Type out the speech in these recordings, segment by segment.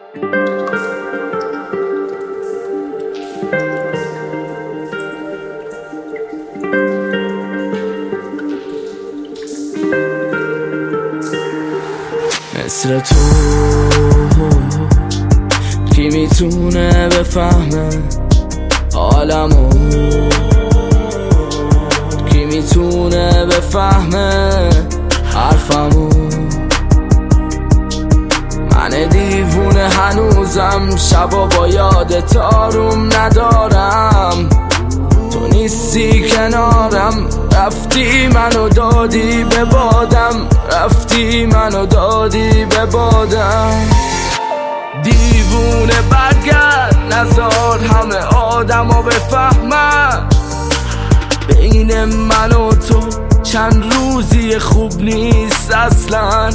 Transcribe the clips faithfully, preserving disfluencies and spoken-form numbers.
مثل تو کی میتونه بفهمه حالمو، کی میتونه بفهمه حرفمو. من دیوونه هنوزم شبا با یادت آروم ندارم، تو نیستی کنارم، رفتی منو دادی به بادم، رفتی منو دادی به بادم. دیوونه برگرد نزار همه آدمو بفهمن، بین من و تو چند روزی خوب نیست اصلا.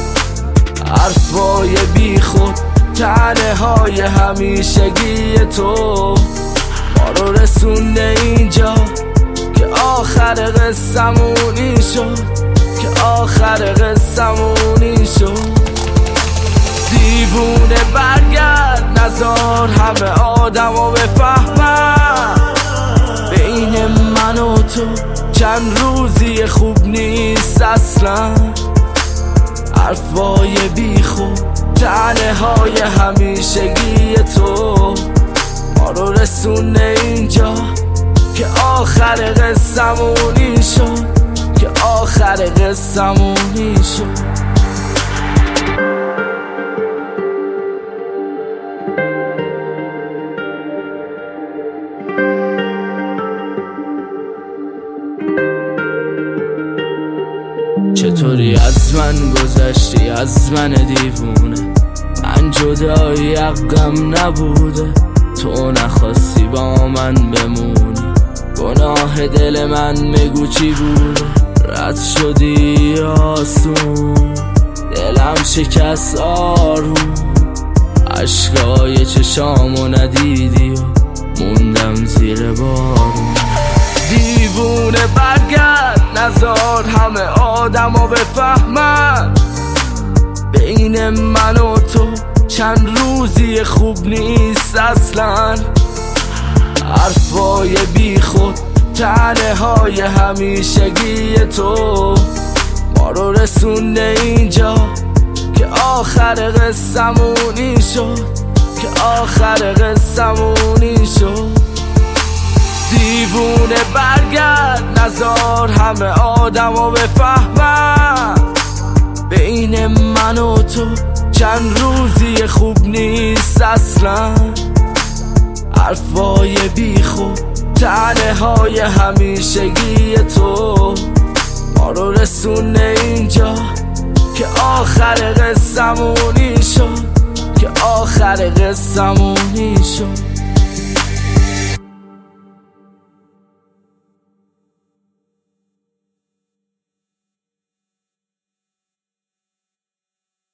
حرفای بی خود تنه های همیشگی تو ما رو رسونده اینجا که آخر قصه‌مونی شد، که آخر قصه‌مونی شد. دیوونه برگرد نزار همه آدمو بفهمن، بین من و تو چند روزی خوب نیست اصلا. حرفای بی خود تنه های همیشگی تو ما رو رسونه اینجا که آخر قصه‌مونی شد، که آخر قصه‌مونی شد. چطوری از من گذشتی، از من دیوونه؟ من جدایی حقم نبوده، تو نخواستی با من بمونی. گناه دل من میگو چی بوده؟ رد شدی آسون، دلم شکست آروم. عشقای چشامو ندیدی و موندم زیر بارون. دیوونه برگرد نزار همه آدمو بفهمن، بین من و تو چند روزی خوب نیست اصلا. حرفای بی خود تنه های همیشگی تو ما رو رسونده اینجا که آخر قصه‌مونی شد، که آخر قصه‌مونی شد. دیوونه برگرد نزار همه آدمو بفهمن، بین من و تو چند روزی خوب نیست اصلا. حرفای بی خود تنه های همیشگی تو ما رو رسونه اینجا که آخر قصه‌مونی شد، که آخر قصه‌مونی شد.